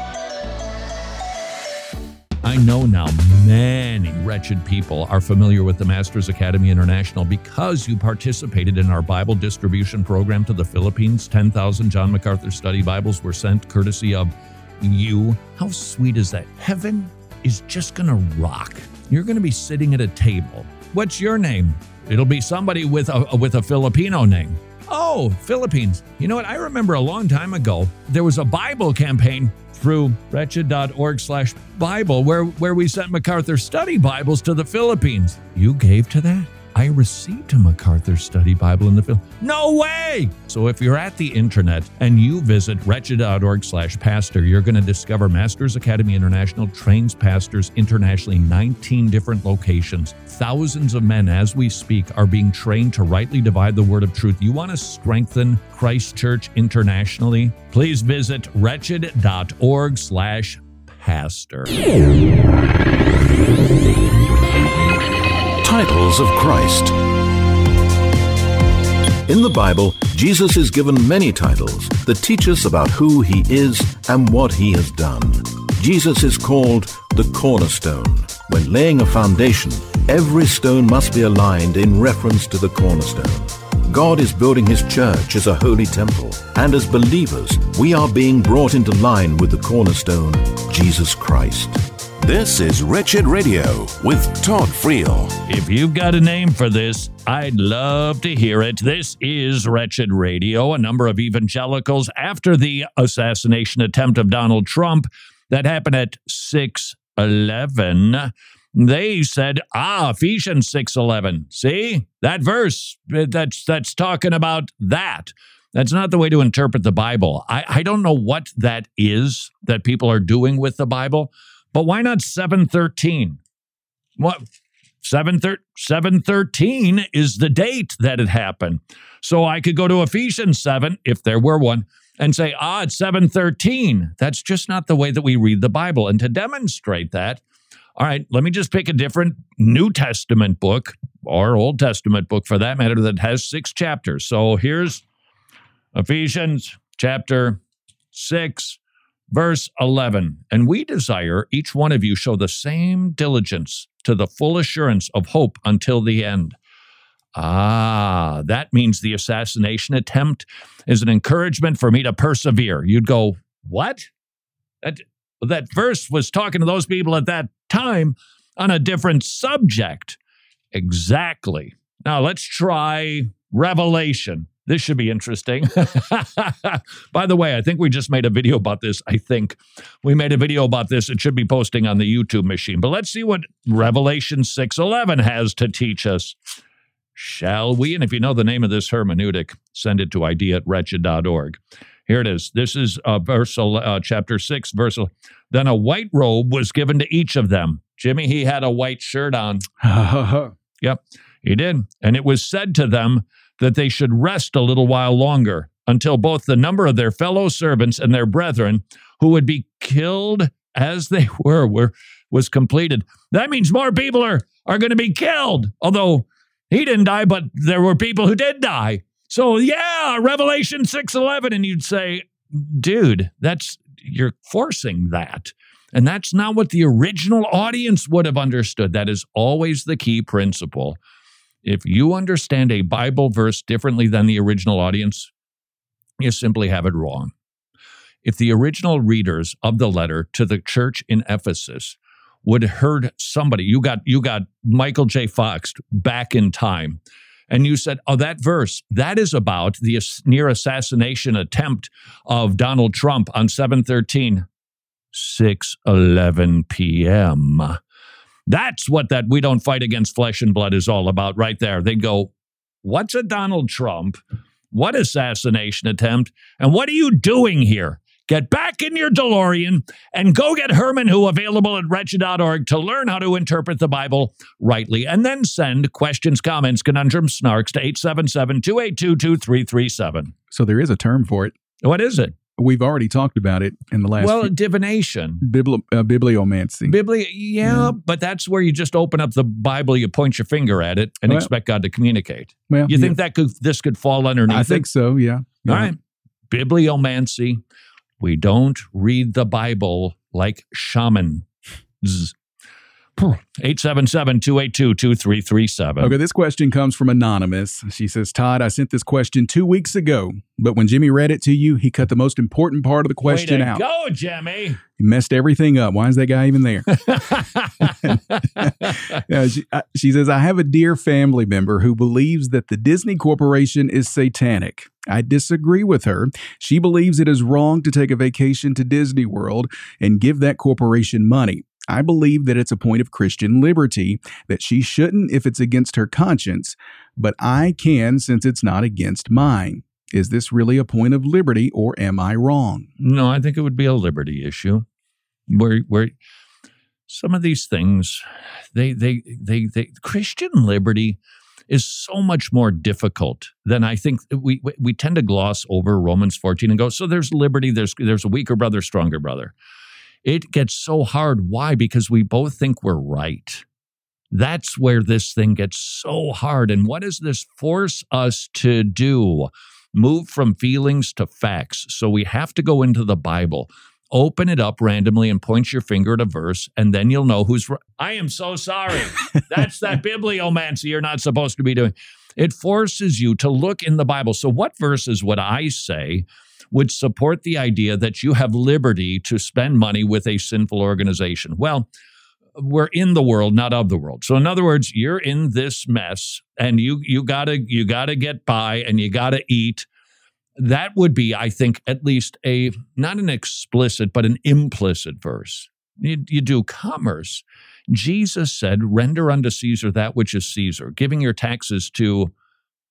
I know now many wretched people are familiar with the Masters Academy International because you participated in our Bible distribution program to the Philippines. ten thousand John MacArthur Study Bibles were sent courtesy of you. How sweet is that? Heaven is just going to rock. You're going to be sitting at a table. What's your name? It'll be somebody with a with a Filipino name. Oh, Philippines. You know what? I remember a long time ago, there was a Bible campaign through wretched dot org slash Bible where, where we sent MacArthur Study Bibles to the Philippines. You gave to that? I received a MacArthur Study Bible in the Philippines. No way! So if you're at the internet and you visit wretched dot org slash pastor, you're going to discover Masters Academy International trains pastors internationally, nineteen different locations. Thousands of men, as we speak, are being trained to rightly divide the word of truth. You want to strengthen Christ Church internationally? Please visit wretched dot org slash pastor. Titles of Christ. In the Bible, Jesus is given many titles that teach us about who he is and what he has done. Jesus is called the cornerstone. When laying a foundation, every stone must be aligned in reference to the cornerstone. God is building his church as a holy temple, and as believers, we are being brought into line with the cornerstone, Jesus Christ. This is Wretched Radio with Todd Friel. If you've got a name for this, I'd love to hear it. This is Wretched Radio. A number of evangelicals, after the assassination attempt of Donald Trump that happened at six eleven, they said, ah, Ephesians six eleven. See, that verse, that's, that's talking about that. That's not the way to interpret the Bible. I, I don't know what that is that people are doing with the Bible, but why not seven thirteen? What? seven thirteen is the date that it happened. So I could go to Ephesians seven, if there were one, and say, ah, it's seven thirteen. That's just not the way that we read the Bible. And to demonstrate that, all right, let me just pick a different New Testament book, or Old Testament book for that matter, that has six chapters. So here's Ephesians chapter six, verse eleven. And we desire each one of you show the same diligence to the full assurance of hope until the end. Ah, that means the assassination attempt is an encouragement for me to persevere. You'd go, what? That, that verse was talking to those people at that time on a different subject. Exactly. Now let's try Revelation. This should be interesting. By the way, I think we just made a video about this. I think we made a video about this. It should be posting on the YouTube machine. But let's see what Revelation six eleven has to teach us. Shall we? And if you know the name of this hermeneutic, send it to idea at wretched dot org. Here it is. This is uh, verse, uh, chapter six, verse. Then a white robe was given to each of them. Jimmy, he had a white shirt on. Yep, he did. And it was said to them that they should rest a little while longer until both the number of their fellow servants and their brethren who would be killed as they were, were was completed. That means more people are, are going to be killed. Although he didn't die, but there were people who did die. So yeah, Revelation six eleven. And you'd say, dude, that's you're forcing that. And that's not what the original audience would have understood. That is always the key principle. If you understand a Bible verse differently than the original audience, you simply have it wrong. If the original readers of the letter to the church in Ephesus would have heard somebody, you got you got Michael J. Fox back in time, and you said, oh, that verse, that is about the near assassination attempt of Donald Trump on seven thirteen, six eleven p.m., That's what that we don't fight against flesh and blood is all about right there. They go, what's a Donald Trump? What assassination attempt? And what are you doing here? Get back in your DeLorean and go get Herman Hu available at wretched dot org to learn how to interpret the Bible rightly. And then send questions, comments, conundrums, snarks to eight seven seven, two eight two, two three three seven. So there is a term for it. What is it? We've already talked about it in the last. Well, few, divination, Bibli- uh, bibliomancy. Bibli- yeah, yeah, but that's where you just open up the Bible, you point your finger at it, and well, expect God to communicate. Well, you think yeah. that could this could fall underneath? I think it? so. Yeah. yeah. All right, bibliomancy. We don't read the Bible like shamans. eight seven seven, two eight two, two three three seven. Okay, this question comes from Anonymous. She says, Todd, I sent this question two weeks ago, but when Jimmy read it to you, he cut the most important part of the question Way to out. Go, Jimmy. He messed everything up. Why is that guy even there? yeah, she, I, she says, I have a dear family member who believes that the Disney Corporation is satanic. I disagree with her. She believes it is wrong to take a vacation to Disney World and give that corporation money. I believe that it's a point of Christian liberty, that she shouldn't if it's against her conscience, but I can since it's not against mine. Is this really a point of liberty, or am I wrong? No, I think it would be a liberty issue. Where, where some of these things, they, they, they, they, Christian liberty is so much more difficult than I think. We we tend to gloss over Romans fourteen and go, so there's liberty, there's there's a weaker brother, stronger brother. It gets so hard. Why? Because we both think we're right. That's where this thing gets so hard. And what does this force us to do? Move from feelings to facts. So we have to go into the Bible, open it up randomly and point your finger at a verse, and then you'll know who's right. I am so sorry. That's that bibliomancy you're not supposed to be doing. It forces you to look in the Bible. So what verses would I say would support the idea that you have liberty to spend money with a sinful organization? Well, we're in the world, not of the world. So in other words, you're in this mess and you you gotta you gotta get by and you gotta eat. That would be, I think, at least a not an explicit, but an implicit verse. You, you do commerce. Jesus said, render unto Caesar that which is Caesar, giving your taxes to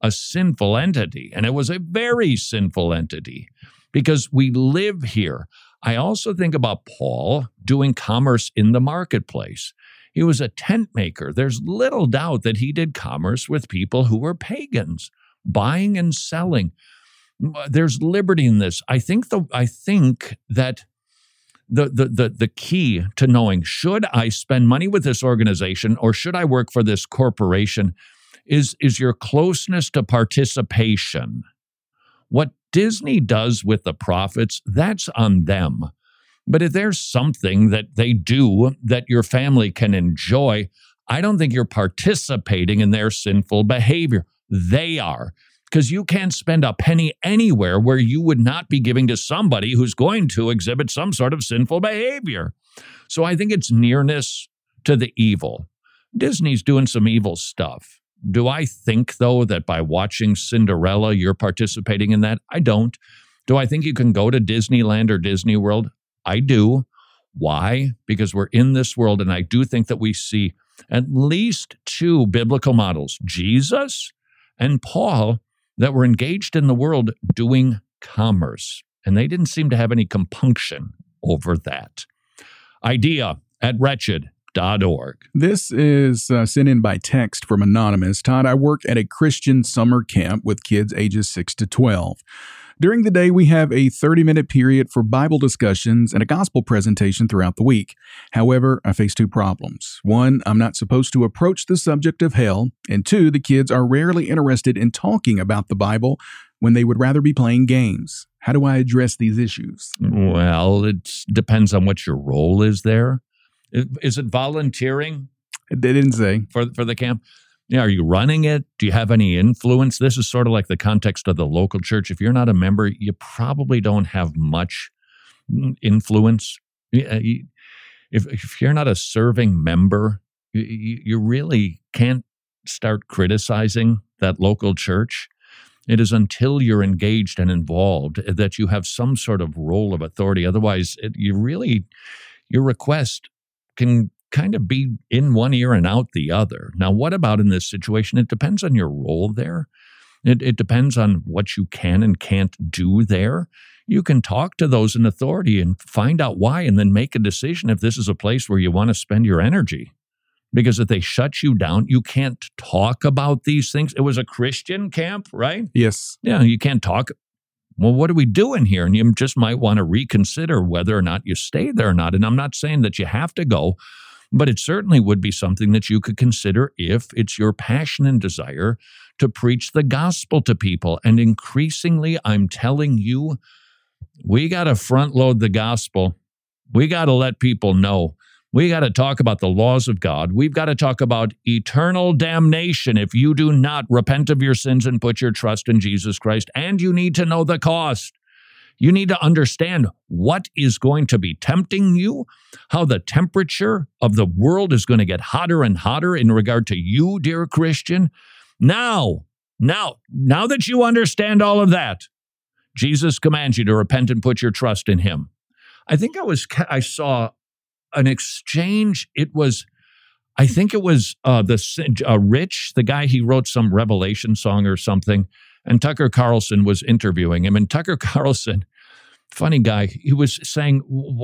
a sinful entity, and it was a very sinful entity because we live here. I also think about Paul doing commerce in the marketplace. He was a tent maker. There's little doubt that he did commerce with people who were pagans, buying and selling. There's liberty in this. I think the I think that the the the the key to knowing, should I spend money with this organization or should I work for this corporation, is is your closeness to participation. What Disney does with the profits, that's on them. But if there's something that they do that your family can enjoy, I don't think you're participating in their sinful behavior. They are. Because you can't spend a penny anywhere where you would not be giving to somebody who's going to exhibit some sort of sinful behavior. So I think it's nearness to the evil. Disney's doing some evil stuff. Do I think, though, that by watching Cinderella, you're participating in that? I don't. Do I think you can go to Disneyland or Disney World? I do. Why? Because we're in this world, and I do think that we see at least two biblical models, Jesus and Paul, that were engaged in the world doing commerce, and they didn't seem to have any compunction over that. Idea at wretched dot org. This is uh, sent in by text from Anonymous. Todd, I work at a Christian summer camp with kids ages six to twelve. During the day, we have a thirty-minute period for Bible discussions and a gospel presentation throughout the week. However, I face two problems. One, I'm not supposed to approach the subject of hell. And two, the kids are rarely interested in talking about the Bible when they would rather be playing games. How do I address these issues? Well, it depends on what your role is there. Is it volunteering? They didn't say. For, for the camp? Yeah, are you running it? Do you have any influence? This is sort of like the context of the local church. If you're not a member, you probably don't have much influence. If, if you're not a serving member, you, you really can't start criticizing that local church. It is until you're engaged and involved that you have some sort of role of authority. Otherwise, it, you really, your request can kind of be in one ear and out the other. Now, what about in this situation? It depends on your role there. It, it depends on what you can and can't do there. You can talk to those in authority and find out why, and then make a decision if this is a place where you want to spend your energy. Because if they shut you down, you can't talk about these things. It was a Christian camp, right? Yes. Yeah, you can't talk. Well, what are we doing here? And you just might want to reconsider whether or not you stay there or not. And I'm not saying that you have to go, but it certainly would be something that you could consider if it's your passion and desire to preach the gospel to people. And increasingly, I'm telling you, we got to front load the gospel. We got to let people know. We got to talk about the laws of God. We've got to talk about eternal damnation if you do not repent of your sins and put your trust in Jesus Christ. And you need to know the cost. You need to understand what is going to be tempting you, how the temperature of the world is going to get hotter and hotter in regard to you, dear Christian. Now, now, now that you understand all of that, Jesus commands you to repent and put your trust in him. I think I was, I saw an exchange. It was, I think it was uh, the uh, Rich, the guy, he wrote some Revelation song or something, and Tucker Carlson was interviewing him. And Tucker Carlson, funny guy, he was saying,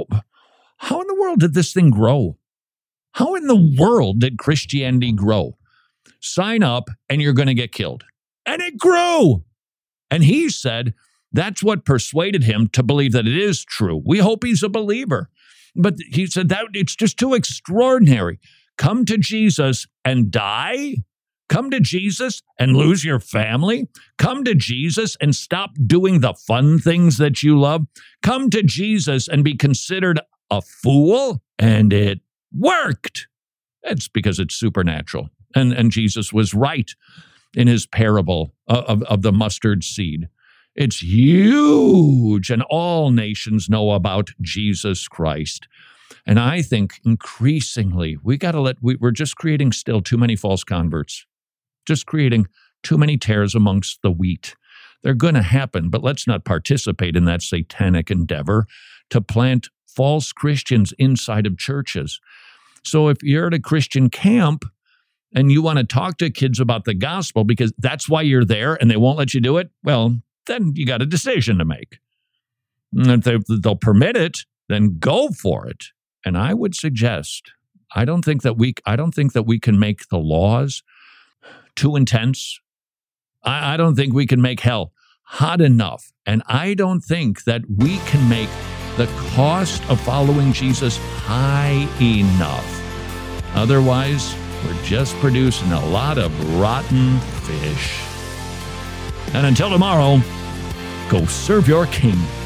how in the world did this thing grow? How in the world did Christianity grow? Sign up and you're going to get killed. And it grew. And he said that's what persuaded him to believe that it is true. We hope he's a believer. But he said that it's just too extraordinary. Come to Jesus and die? Come to Jesus and lose your family? Come to Jesus and stop doing the fun things that you love? Come to Jesus and be considered a fool? And it worked. It's because it's supernatural. And, and Jesus was right in his parable of, of the mustard seed. It's huge, and all nations know about Jesus Christ. And I think increasingly, we got to let, we, we're just creating still too many false converts, just creating too many tares amongst the wheat. They're going to happen, but let's not participate in that satanic endeavor to plant false Christians inside of churches. So if you're at a Christian camp, and you want to talk to kids about the gospel because that's why you're there and they won't let you do it, well, then you got a decision to make. And if they, they'll permit it, then go for it. And I would suggest, I don't think that we, I don't think that we can make the laws too intense. I, I don't think we can make hell hot enough. And I don't think that we can make the cost of following Jesus high enough. Otherwise, we're just producing a lot of rotten fish. And until tomorrow, go serve your king.